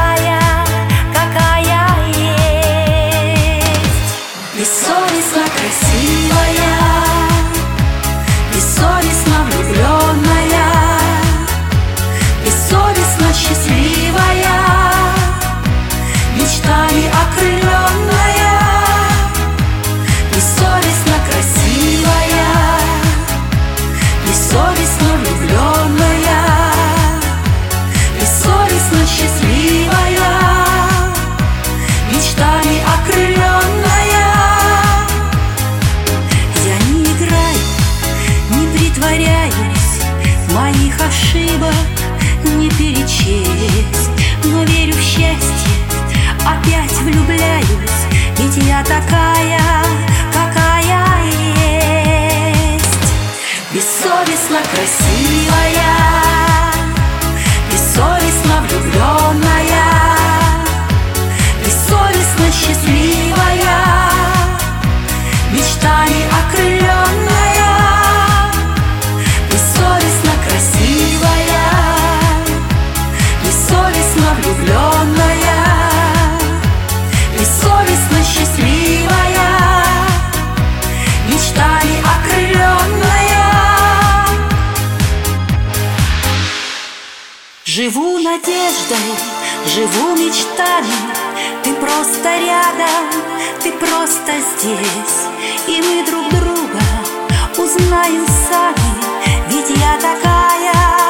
такая, какая есть. Бессовестно красивая, бессовестно влюбленная, бессовестно счастливая, мечтами окрыленная, бессовестно красивая, бессовестно влюбленная, бессовестно счастливая, мечтами окрыленная. Я не играю, не притворяюсь, моих ошибок не перечесть, но верю в счастье, опять влюбляюсь, ведь я такая, какая есть. Бессовестно красивая, бессовестно влюбленная, бессовестно счастливая, мечтами окрыленная, бессовестно красивая, бессовестно влюбленная, бессовестно счастливая, мечтами окрыленная. Живу надеждой, живу мечтами, ты просто рядом, ты просто здесь, и мы друг друга узнаем сами, ведь я такая,